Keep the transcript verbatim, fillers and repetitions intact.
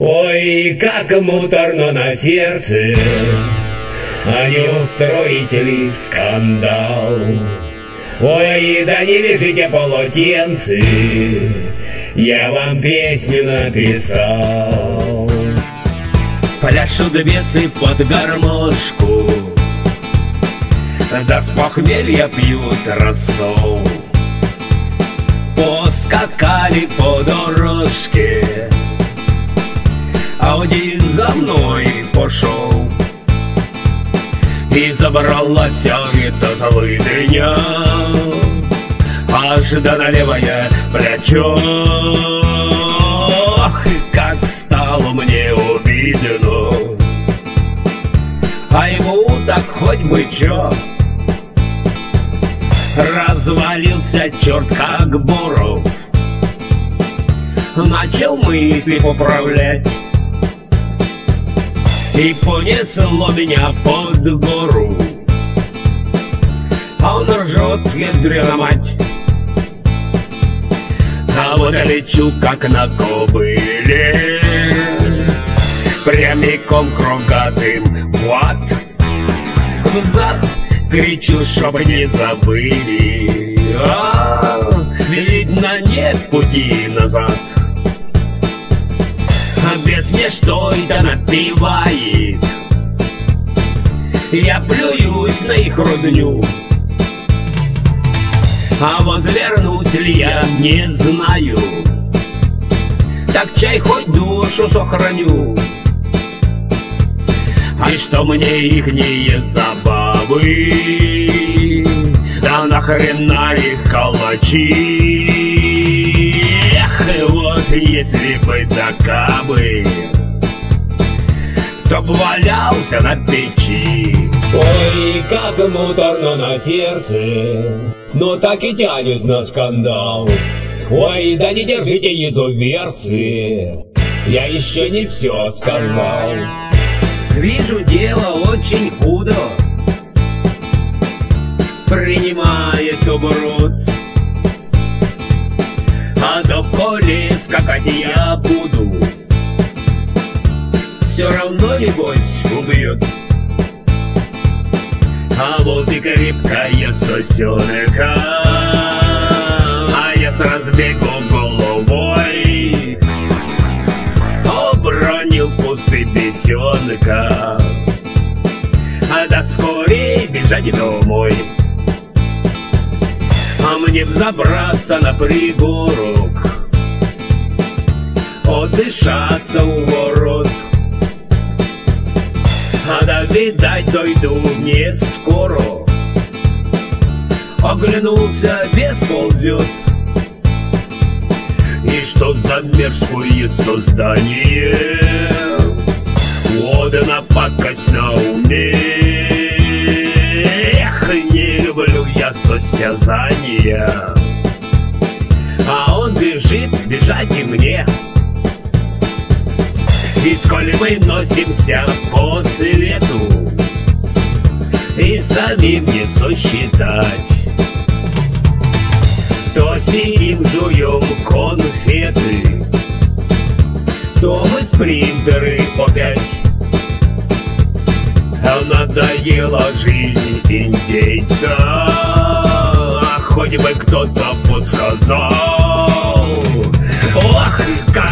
Ой, как муторно на сердце, а не устроите ли скандал? Ой, да не лежите полотенце, я вам песню написал. Пляшут бесы под гармошку, да с похмелья пьют рассол. Поскакали по дорожке, а один за мной пошел. И забралась эта злыдня аж до на левое плечо. Ах, и как стало мне обидно, а ему так хоть бы чё. Развалился черт как боров, начал мысли поправлять, и понесло меня под гору. А он ржет, ядрена мать. А вот я лечу, как на кобыле, прямиком к рогатым в ад. Взад кричу, чтоб не забыли, а, видно, нет пути назад. А бес мне что-то напевает, я плююсь на их родню. А возвернусь ли я, не знаю, так чай хоть душу сохраню. А что мне ихние забавы, да нахрена их калачи. Эх, вот если бы да кабы, то б валялся на печи. Ой, как муторно на сердце, но так и тянет на скандал. Ой, да не держите изуверцы, я еще не все сказал. Вижу, дело очень худо принимает оборот. А до поле скакать я буду, все равно, небось, убьет. А вот и крепкая сосенка, а я с разбегу головой обронил кусты бесенка. А да скорей бежать домой, а мне взобраться на пригорок, отдышаться у ворот. А да, видать, дойду не скоро. Оглянулся, бес ползет. И что за мерзкое создание, вот она пакость на уме. Эх, не люблю я состязания, а он бежит, бежать и мне. И сколь мы носимся по свету, и самим не сосчитать, то сидим, жуем конфеты, то мы спринтеры опять. А надоела жизнь индейца, а хоть бы кто-то подсказал. Ох, как